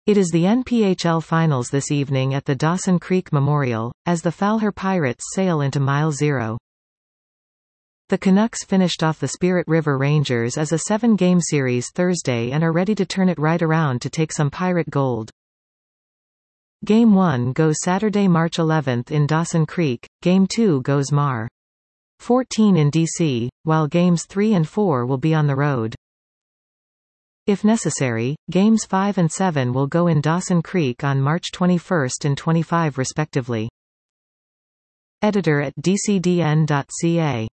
It is the NPHL Finals this evening at the Dawson Creek Memorial, as the Fowler Pirates sail into Mile Zero. The Canucks finished off the Spirit River Rangers as a 7-game series Thursday and are ready to turn it right around to take some Pirate gold. Game 1 goes Saturday, March 11th in Dawson Creek, Game 2 goes Mar. 14 in DC, while Games 3 and 4 will be on the road. If necessary, Games 5 and 7 will go in Dawson Creek on March 21 and 25 respectively. Editor at dcdn.ca